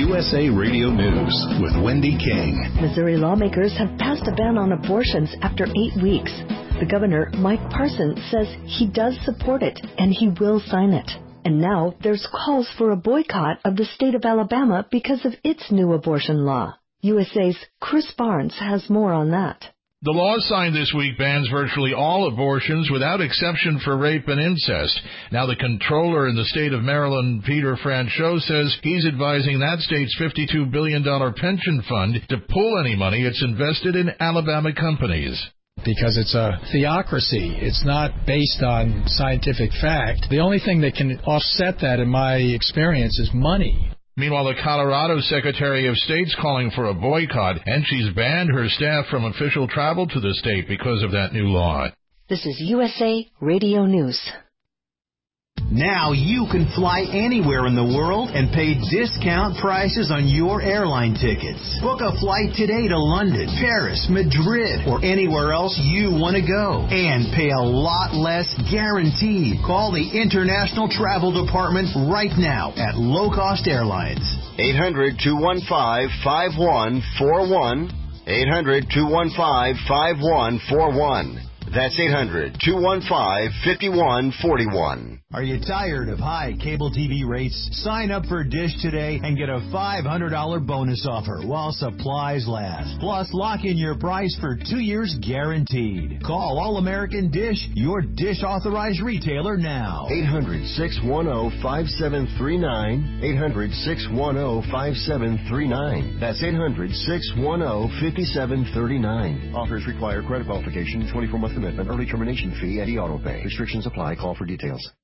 USA Radio News with Wendy King. Missouri lawmakers have passed a ban on abortions after 8 weeks. The governor, Mike Parson, says he does support it and he will sign it. And now there's calls for a boycott of the state of Alabama because of its new abortion law. USA's Chris Barnes has more on that. The law signed this week bans virtually all abortions without exception for rape and incest. Now the comptroller in the state of Maryland, Peter Franchot, says he's advising that state's $52 billion pension fund to pull any money it's invested in Alabama companies. Because it's a theocracy. It's not based on scientific fact. The only thing that can offset that, in my experience, is money. Meanwhile, the Colorado Secretary of State's calling for a boycott, and she's banned her staff from official travel to the state because of that new law. This is USA Radio News. Now you can fly anywhere in the world and pay discount prices on your airline tickets. Book a flight today to London, Paris, Madrid, or anywhere else you want to go. And pay a lot less guaranteed. Call the International Travel Department right now at Low Cost Airlines. 800-215-5141. 800-215-5141. That's 800-215-5141. Are you tired of high cable TV rates? Sign up for Dish today and get a $500 bonus offer while supplies last. Plus, lock in your price for 2 years guaranteed. Call All American Dish, your Dish authorized retailer now. 800-610-5739. 800-610-5739. That's 800-610-5739. Offers require credit qualification, 24-month commitment, early termination fee, and e-auto pay. Restrictions apply. Call for details.